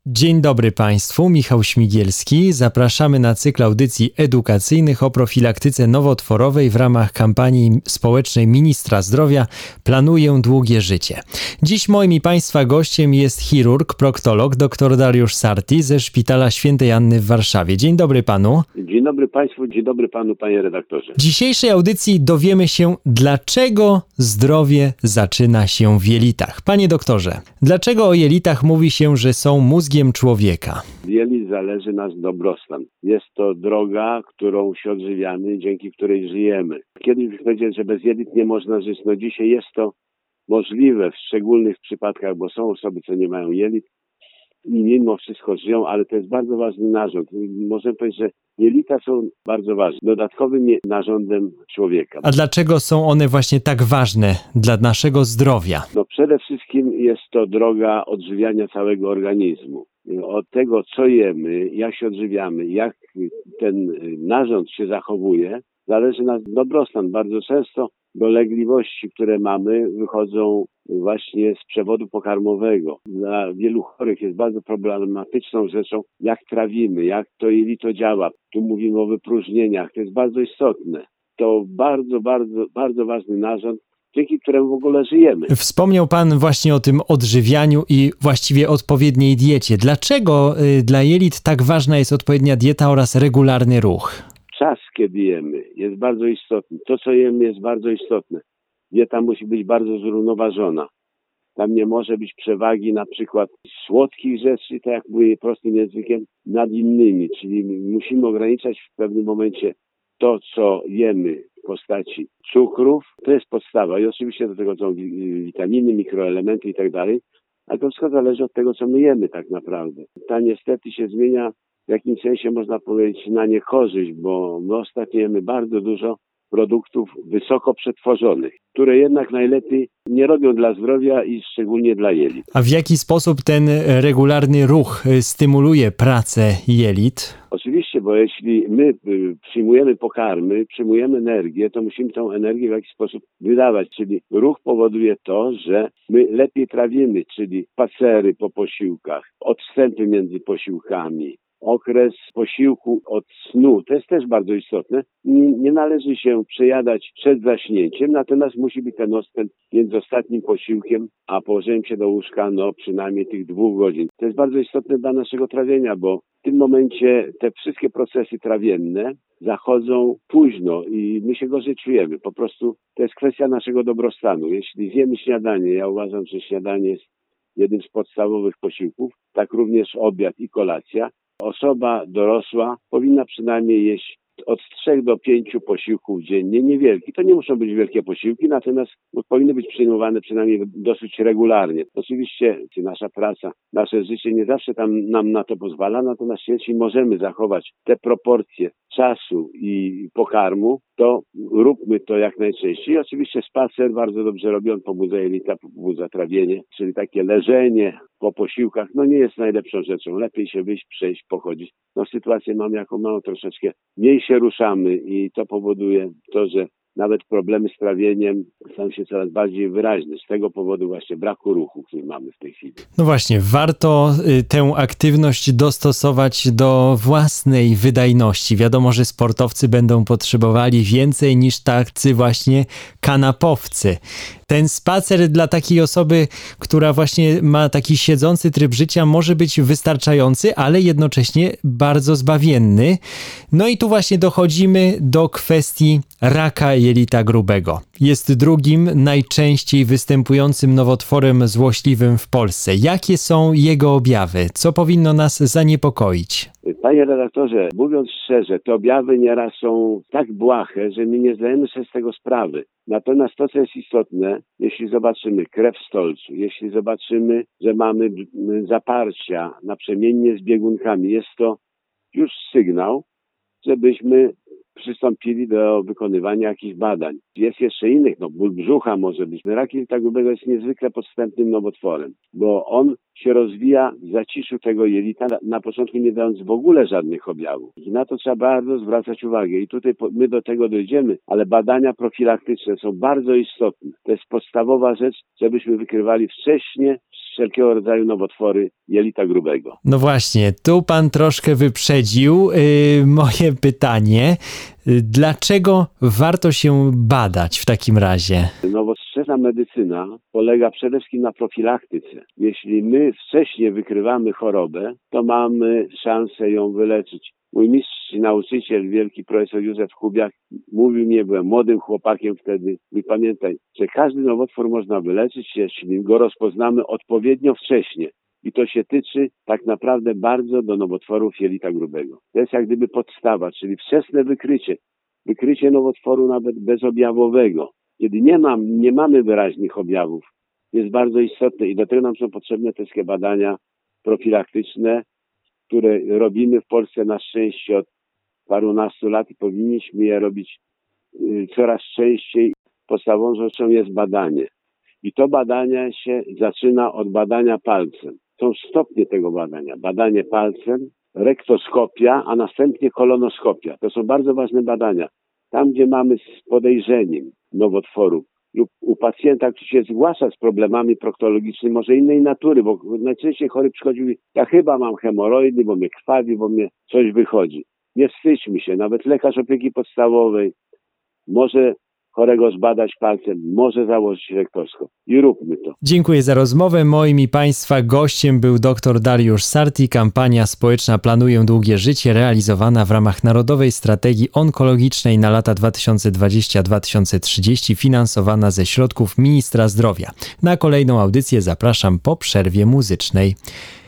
Dzień dobry Państwu, Michał Śmigielski. Zapraszamy na cykl audycji edukacyjnych o profilaktyce nowotworowej w ramach kampanii społecznej Ministra Zdrowia Planuję długie życie. Dziś moim i Państwa gościem jest chirurg, proktolog dr Dariusz Sarti ze Szpitala Świętej Anny w Warszawie. Dzień dobry Panu. Dzień dobry Państwu, dzień dobry Panu, Panie redaktorze. W dzisiejszej audycji dowiemy się, dlaczego zdrowie zaczyna się w jelitach. Panie doktorze, dlaczego o jelitach mówi się, że są mózgiem człowieka? Z jelit zależy nasz dobrostan. Jest to droga, którą się odżywiamy, dzięki której żyjemy. Kiedyś powiedziałem, że bez jelit nie można żyć. No dzisiaj jest to możliwe w szczególnych przypadkach, bo są osoby, co nie mają jelit i mimo wszystko żyją, ale to jest bardzo ważny narząd. Możemy powiedzieć, że jelita są bardzo ważne, dodatkowym narządem człowieka. A dlaczego są one właśnie tak ważne dla naszego zdrowia? No przede wszystkim jest to droga odżywiania całego organizmu. Od tego, co jemy, jak się odżywiamy, jak ten narząd się zachowuje, zależy nasz dobrostan. Bardzo często dolegliwości, które mamy, wychodzą właśnie z przewodu pokarmowego. Dla wielu chorych jest bardzo problematyczną rzeczą, jak trawimy, jak to jelito działa. Tu mówimy o wypróżnieniach, to jest bardzo istotne. To bardzo ważny narząd, dzięki któremu w ogóle żyjemy. Wspomniał Pan właśnie o tym odżywianiu i właściwie odpowiedniej diecie. Dlaczego dla jelit tak ważna jest odpowiednia dieta oraz regularny ruch? Czas, kiedy jemy, jest bardzo istotny. To, co jemy, jest bardzo istotne. Dieta musi być bardzo zrównoważona. Tam nie może być przewagi na przykład słodkich rzeczy, tak jak mówię prostym językiem, nad innymi. Czyli musimy ograniczać w pewnym momencie to, co jemy w postaci cukrów. To jest podstawa i oczywiście do tego są witaminy, mikroelementy i tak dalej. Ale to wszystko zależy od tego, co my jemy tak naprawdę. Ta niestety się zmienia w jakimś sensie, można powiedzieć, na niekorzyść, bo my ostatnio jemy bardzo dużo produktów wysoko przetworzonych, które jednak najlepiej nie robią dla zdrowia i szczególnie dla jelit. A w jaki sposób ten regularny ruch stymuluje pracę jelit? Oczywiście, bo jeśli my przyjmujemy pokarmy, przyjmujemy energię, to musimy tę energię w jakiś sposób wydawać. Czyli ruch powoduje to, że my lepiej trawimy, czyli spacery po posiłkach, odstępy między posiłkami, okres posiłku od snu, to jest też bardzo istotne. Nie należy się przejadać przed zaśnięciem, natomiast musi być ten odstęp między ostatnim posiłkiem a położeniem się do łóżka, przynajmniej tych 2 godzin. To jest bardzo istotne dla naszego trawienia, bo w tym momencie te wszystkie procesy trawienne zachodzą późno i my się gorzej czujemy. Po prostu to jest kwestia naszego dobrostanu. Jeśli zjemy śniadanie, ja uważam, że śniadanie jest jednym z podstawowych posiłków, tak również obiad i kolacja. Osoba dorosła powinna przynajmniej jeść od 3 do 5 posiłków dziennie, niewielki. To nie muszą być wielkie posiłki, natomiast powinny być przyjmowane przynajmniej dosyć regularnie. Oczywiście nasza praca, nasze życie nie zawsze nam na to pozwala, natomiast jeśli możemy zachować te proporcje czasu i pokarmu, to róbmy to jak najczęściej. Oczywiście spacer bardzo dobrze robi, on pobudza jelita, pobudza trawienie, czyli takie leżenie po posiłkach, nie jest najlepszą rzeczą. Lepiej się wyjść, przejść, pochodzić. Sytuację mam jaką mam, troszeczkę mniej się ruszamy i to powoduje to, że nawet problemy z trawieniem stają się coraz bardziej wyraźne. Z tego powodu właśnie braku ruchu, który mamy w tej chwili. No właśnie, warto tę aktywność dostosować do własnej wydajności. Wiadomo, że sportowcy będą potrzebowali więcej niż tacy właśnie kanapowcy. Ten spacer dla takiej osoby, która właśnie ma taki siedzący tryb życia, może być wystarczający, ale jednocześnie bardzo zbawienny. No i tu właśnie dochodzimy do kwestii raka jelita grubego. Jest drugim najczęściej występującym nowotworem złośliwym w Polsce. Jakie są jego objawy? Co powinno nas zaniepokoić? Panie redaktorze, mówiąc szczerze, te objawy nieraz są tak błahe, że my nie zdajemy sobie z tego sprawy. Natomiast to, co jest istotne, jeśli zobaczymy krew w stolcu, jeśli zobaczymy, że mamy zaparcia naprzemiennie z biegunkami, jest to już sygnał, żebyśmy przystąpili do wykonywania jakichś badań. Jest jeszcze innych, ból brzucha może być. Rak jelita grubego jest niezwykle podstępnym nowotworem, bo on się rozwija w zaciszu tego jelita, na początku nie dając w ogóle żadnych objawów. I na to trzeba bardzo zwracać uwagę. I tutaj my do tego dojdziemy, ale badania profilaktyczne są bardzo istotne. To jest podstawowa rzecz, żebyśmy wykrywali wcześnie wszelkiego rodzaju nowotwory jelita grubego. No właśnie, tu pan troszkę wyprzedził moje pytanie. Dlaczego warto się badać w takim razie? Nowoczesna medycyna polega przede wszystkim na profilaktyce. Jeśli my wcześniej wykrywamy chorobę, to mamy szansę ją wyleczyć. Mój mistrz i nauczyciel, wielki profesor Józef Kubiak, mówił mi, byłem młodym chłopakiem wtedy, i pamiętaj, że każdy nowotwór można wyleczyć, jeśli go rozpoznamy odpowiednio wcześnie. I to się tyczy tak naprawdę bardzo do nowotworów jelita grubego. To jest jak gdyby podstawa, czyli wczesne wykrycie. Wykrycie nowotworu nawet bezobjawowego, kiedy nie mamy wyraźnych objawów, jest bardzo istotne i do tego nam są potrzebne te wszystkie badania profilaktyczne, które robimy w Polsce na szczęście od parunastu lat i powinniśmy je robić coraz częściej. Podstawową rzeczą jest badanie. I to badanie się zaczyna od badania palcem. Są stopnie tego badania. Badanie palcem, rektoskopia, a następnie kolonoskopia. To są bardzo ważne badania. Tam, gdzie mamy z podejrzeniem nowotworu lub u pacjenta, który się zgłasza z problemami proktologicznymi, może innej natury, bo najczęściej chory przychodzi i mówi, ja chyba mam hemoroidy, bo mnie krwawi, bo mnie coś wychodzi. Nie wstydźmy się, nawet lekarz opieki podstawowej może chorego zbadać palcem, może założyć rektoskop. I róbmy to. Dziękuję za rozmowę. Moim i Państwa gościem był dr Dariusz Sarti. Kampania społeczna Planuję długie życie, realizowana w ramach Narodowej Strategii Onkologicznej na lata 2020-2030, finansowana ze środków Ministra Zdrowia. Na kolejną audycję zapraszam po przerwie muzycznej.